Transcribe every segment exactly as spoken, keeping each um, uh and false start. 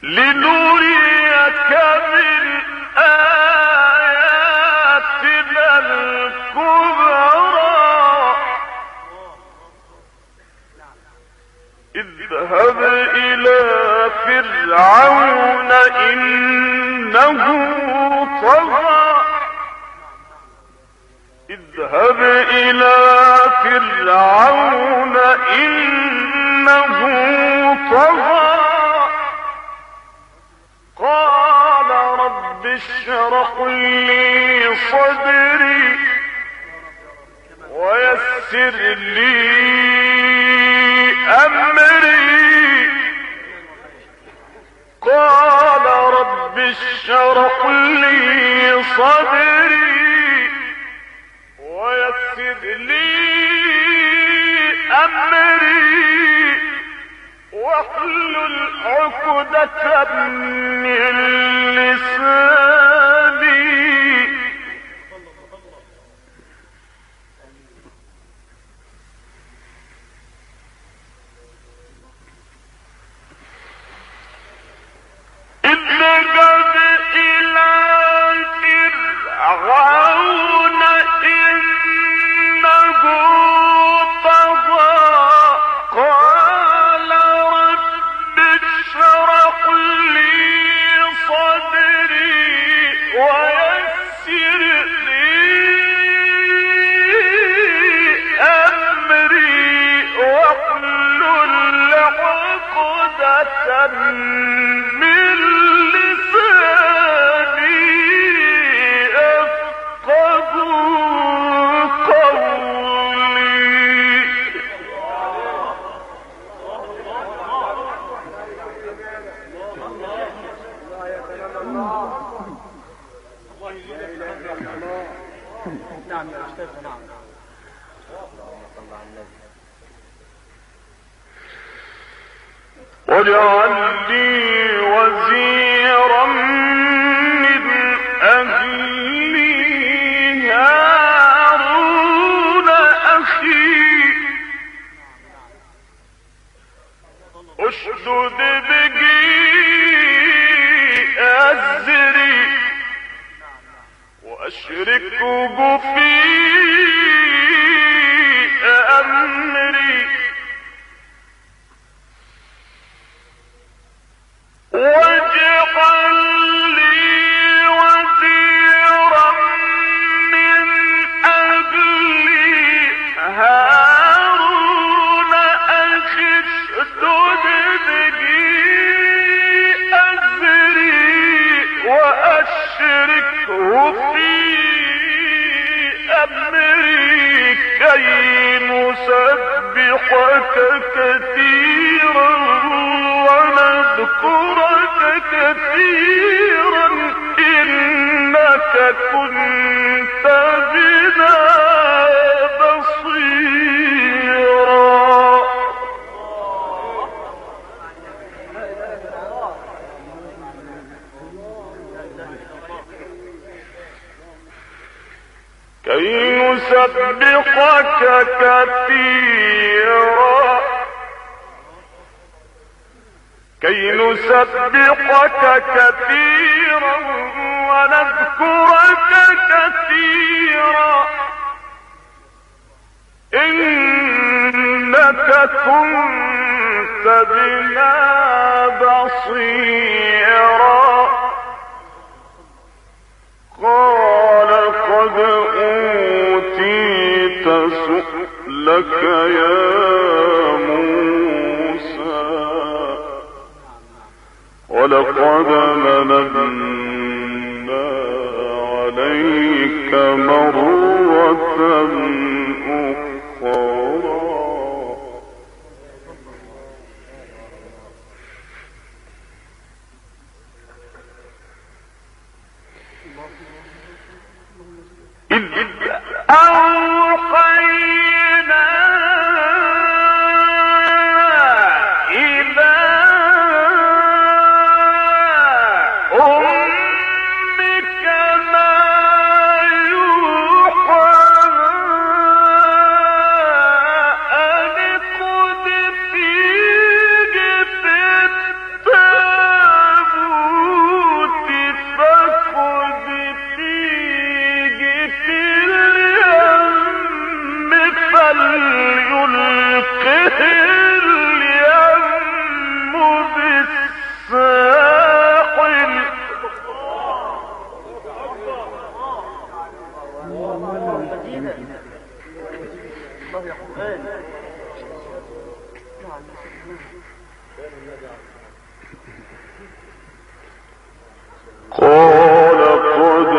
لنريك من آياتنا الكبرى اذهب إلى فرعون إنه طغى اذهب إلى فرعون إنه طغى قال رب اشرح لي صدري ويسر لي أمري قال رب اشرح لي صدري ويسر لي أمري واحلل عقدة من لساني اذهب إلى فرعون إنه طغى قال رب اشرح لي صدري ويسر لي أمري واحلل عقدة من لساني يفقهوا قولي نعم يا أستاذ. نعم. واجعل لي وزيرا من أهلي هارون أخي اشدد به أزري وأشركه في أمري واجعل لي وزيرا من أهلي هارون أخي اشدد به أزري وأشركه في أمري كي نسبحك كثيرا ونذكرك كثيرا إنك كنت بنا بصيرا كي نسبحك كثيرا كي نسبحك كثيرا ونذكرك كثيرا إنك كنت بنا بصيرا قال قد أوتيت سؤلك يا موسى ولقد مننا عليك مرة أخرى إذ أوحينا إلى أمك ما يوحى أن اقذفيه في التابوت اليم بالساحل قال قد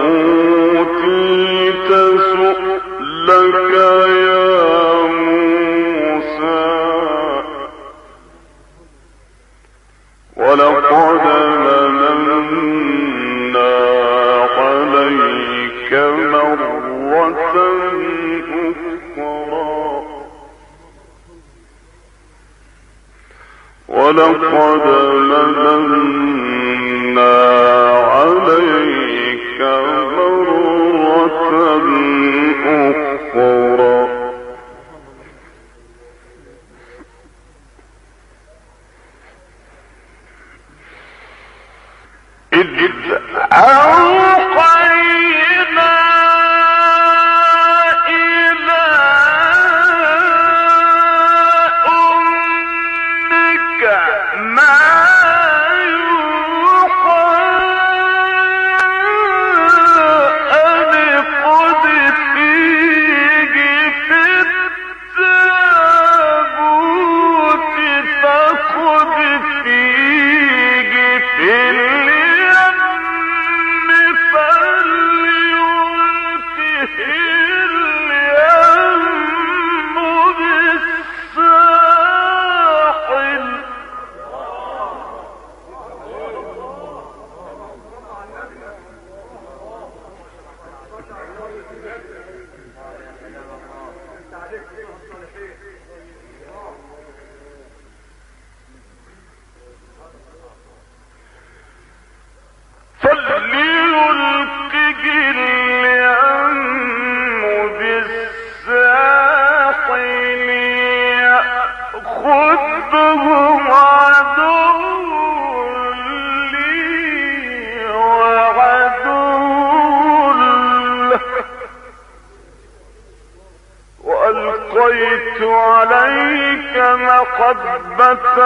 أوتيت سؤلك يا موسى ولقد مننا عليك مرة أخرى ولقد مننا عليك مرة أخرى إذ أوحينا إلى أمك ما وألقيت عليك محبة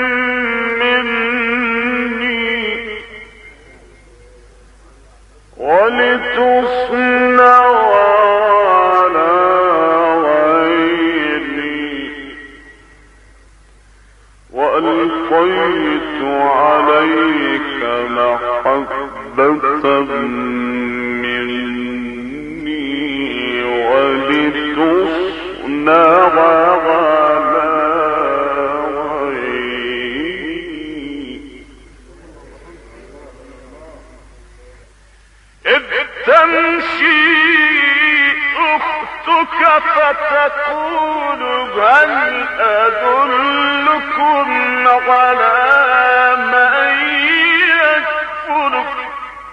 مني ولتصنع على عيني وألقيت عليك محبة مني ولتصنع على عيني إذ تمشي أختك فتقول هل أدلكم على من يكفرك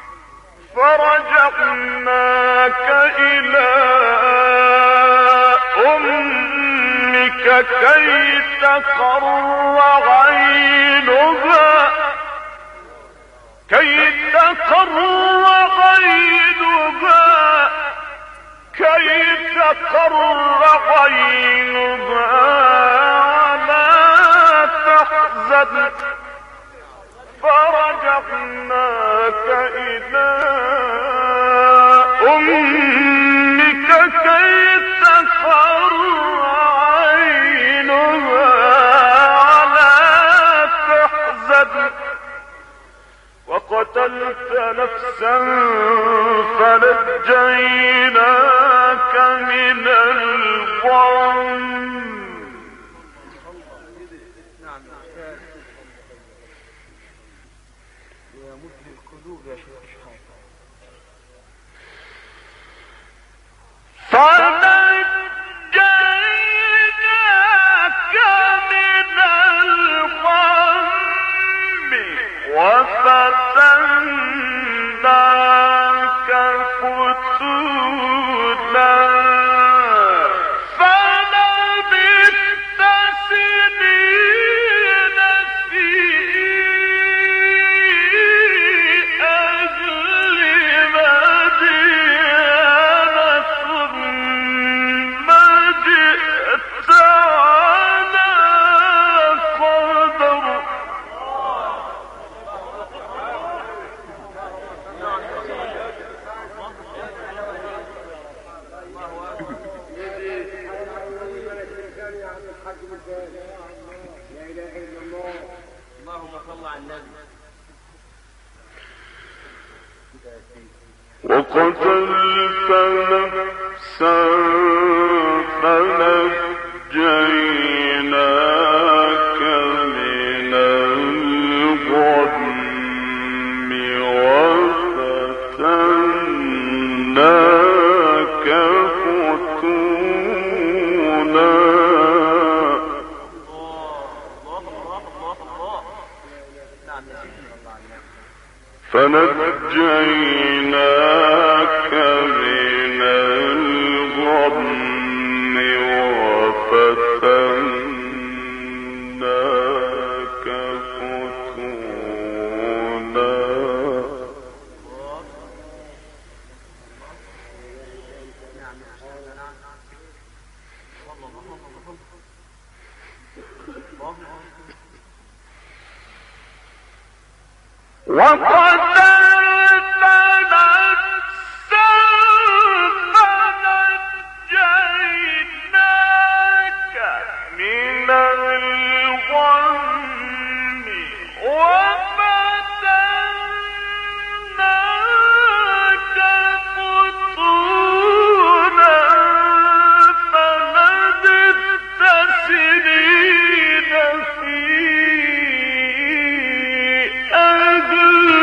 فرجعناك إلى أمك كي تقر عينها كي تقر عينها كي تقر عينها ولا تحزن فرجعناك إلى أمك كي تقر عينها ولا تحزن وقتلت نفسا فنجيناك من الغم فنجيناك من الغم وفتناك فتونا فلبثت سنين في أهل مدين ثم جئت عن لا اله الا الله. اللهم صل على النبي. وقتلت نفسا فنجيناك من الغم وفتناك فتونا فنجيناك من الغم وفتناك فتونا وقتلت نفسا فنجيناك من الغم وفتناك فتونا فلبثت سنين في أهل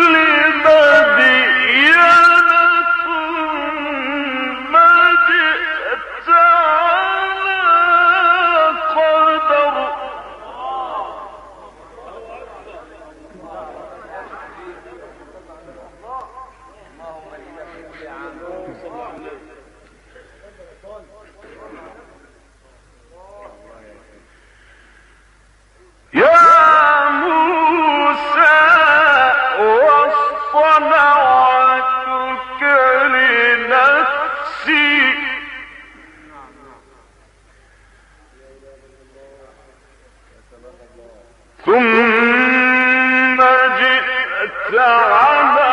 ثم جئت على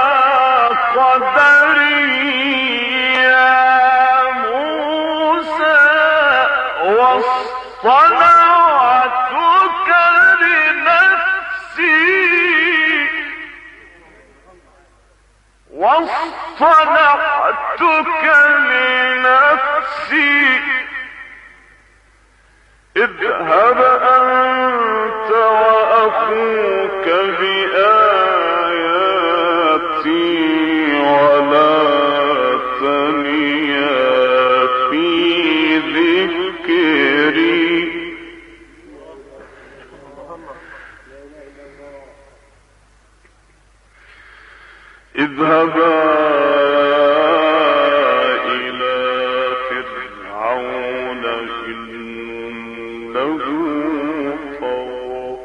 قدري يا موسى واصطنعتك لنفسي واصطنعتك لنفسي اذهب أنت وأخوك بآياتي ولا تنيا في ذكري اذهبا إلى فرعون إنه طغى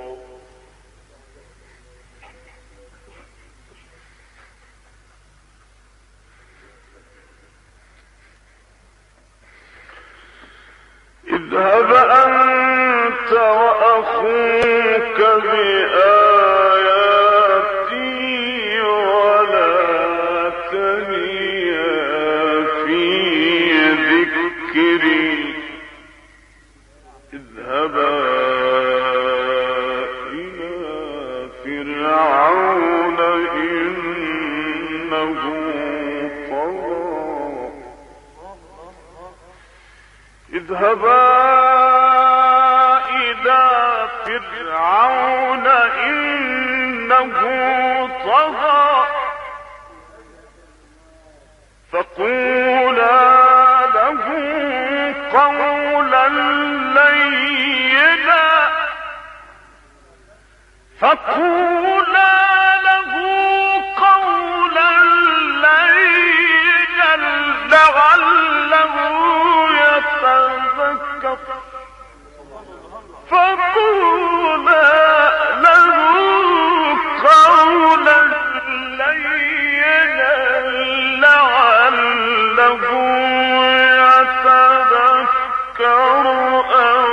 اذهب أنت وأخوك بآياتي ولا تنيا في ذكري اذهبا إلى فرعون إنه طغى اذهبا إلى فرعون إنه طغى فقولا له قولا لينا فقولا له قولا لينا لعله يتذكر فقولا له قولا لينا لعله يتذكر أو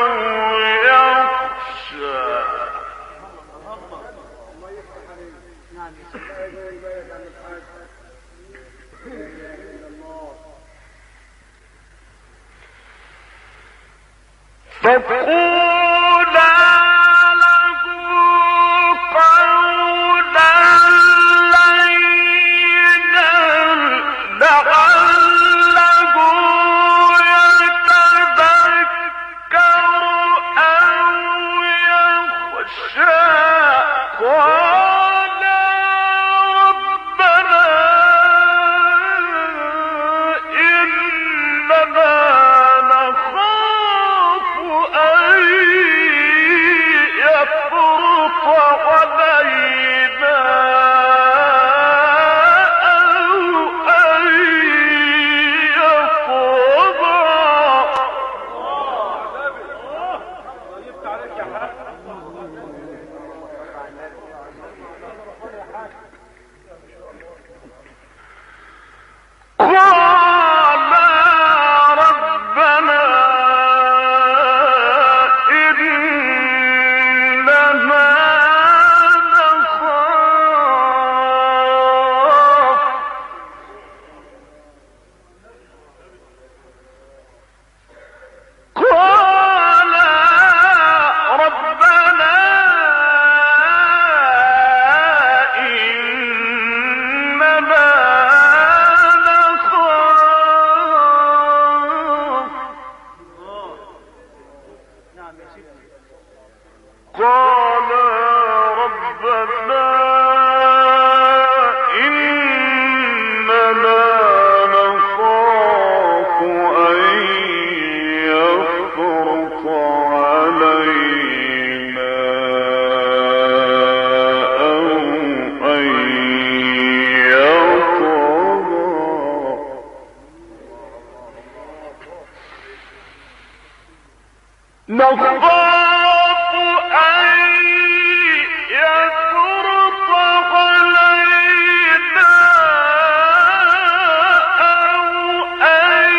يخشى فقولا نخاف أن يفرط علينا أو أن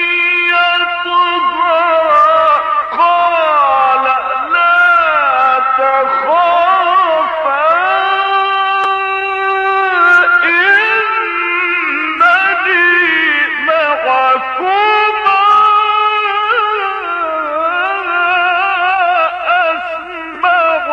يطغى قال لا تخافا إنني معكما أسمع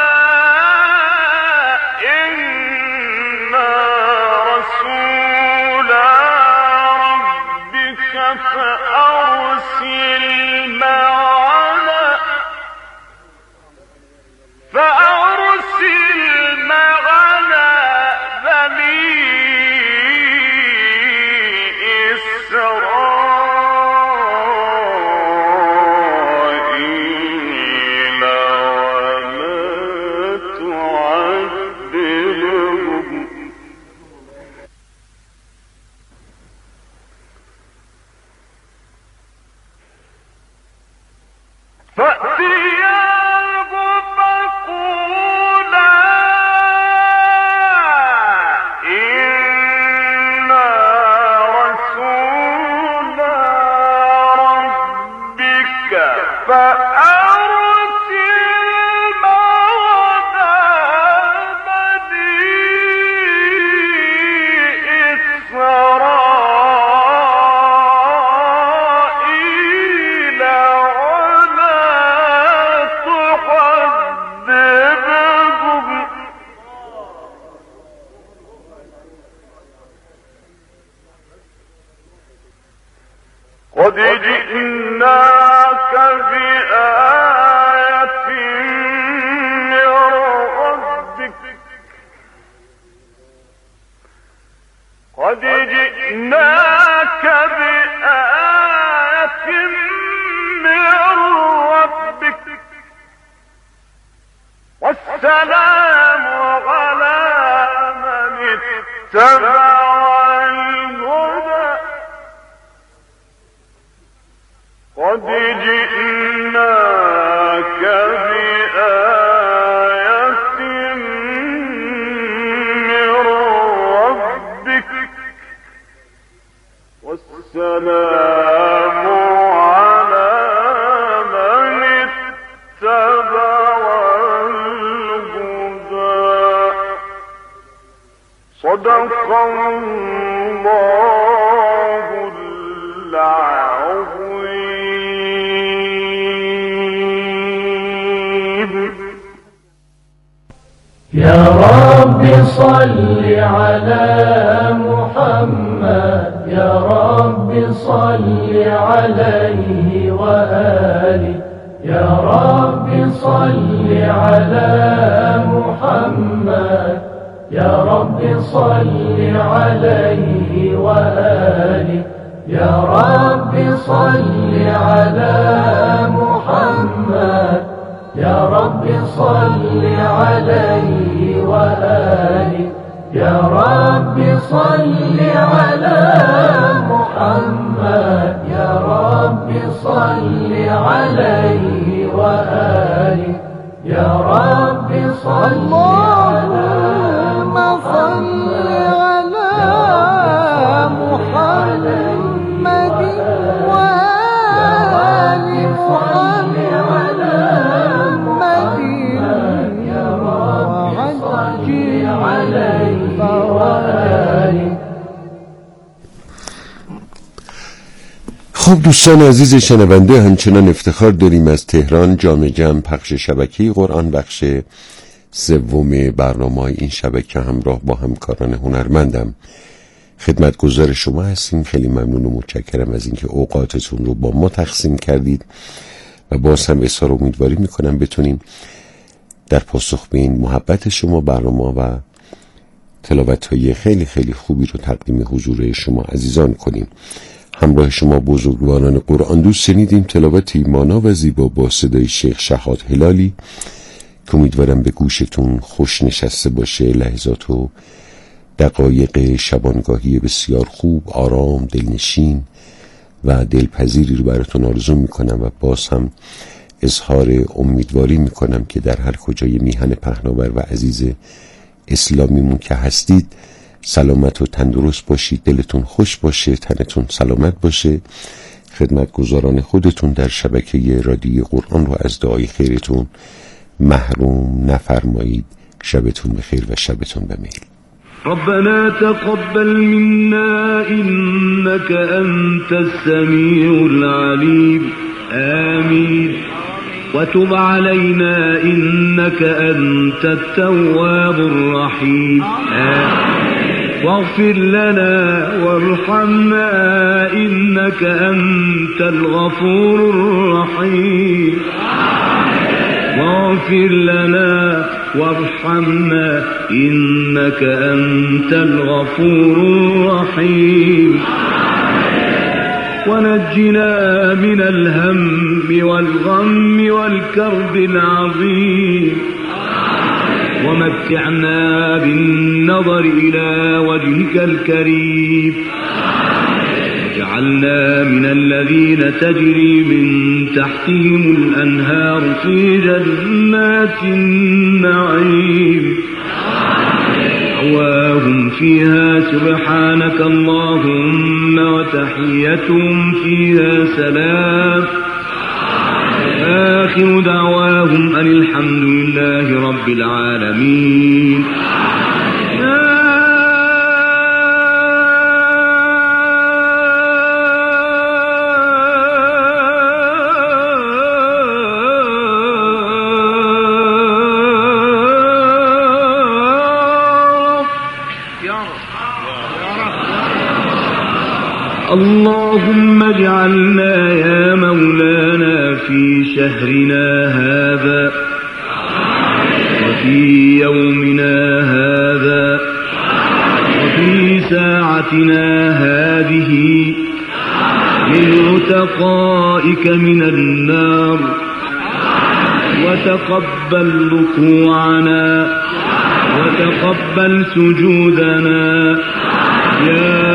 رسول قد جئناك بآية من ربك قد جئناك بآية من ربك والسلام على من اتبع قد جئناك بآية من ربك والسلام على من اتبع الهدى صدق الله العظيم. يا رب صل على محمد يا رب صل عليه وآله يا رب صل على محمد يا رب صل عليه وآله يا رب صل على محمد يا رب صل عليه وآله يا رب صل على محمد يا رب صل عليه وآله يا رب صل على محمد يا رب صل خب دوستان عزیز شنونده، همچنان افتخار داریم از تهران جام جم پخش شبکی قرآن بخش سوم برنامه این شبکه همراه با همکاران هنرمندم خدمتگزار شما هستیم. خیلی ممنون و متشکرم از اینکه اوقاتتون رو با ما تقسیم کردید و باز هم اظهار امیدواری میکنم بتونیم در پاسخ به این محبت شما برنامه و تلاوت‌های خیلی خیلی خوبی رو تقدیم حضور شما عزیزان کنیم. همراه شما بزرگواران قرآن دوست شنیدیم تلاوت ایمانا و زیبا با صدای شیخ شهاد هلالی که امیدوارم به گوشتون خوش نشسته باشه. لحظات و دقایق شبانگاهی بسیار خوب، آرام، دلنشین و دلپذیری رو براتون آرزو میکنم و باز هم اظهار امیدواری میکنم که در هر کجای میهن پهناور و عزیز اسلامیمون که هستید سلامت و تندرست باشید، دلتون خوش باشه، تنتون سلامت باشه. خدمتگزاران خودتون در شبکه رادیوی قرآن رو از دعای خیرتون محروم نفرمایید. شبتون بخیر و شبتون بمیل. ربنا تقبل منا إنك أنت السميع العليم آمين وتب علينا إنك أنت التواب الرحيم آمين. واغفر لنا وارحمنا إنك أنت الغفور الرحيم واغفر لنا وارحمنا إنك أنت الغفور الرحيم ونجنا من الهم والغم والكرب العظيم ومتعنا بالنظر إلى وجهك الكريم واجعلنا من الذين تجري من تحتهم الأنهار في جنات النعيم دعواهم فيها سبحانك اللهم وتحيتهم فيها سلام آخر دعواهم أن الحمد لله رب العالمين. اللهم اجعلنا يا مولانا في شهرنا هذا وفي يومنا هذا وفي ساعتنا هذه من عتقائك من النار وتقبل ركوعنا وتقبل سجودنا يا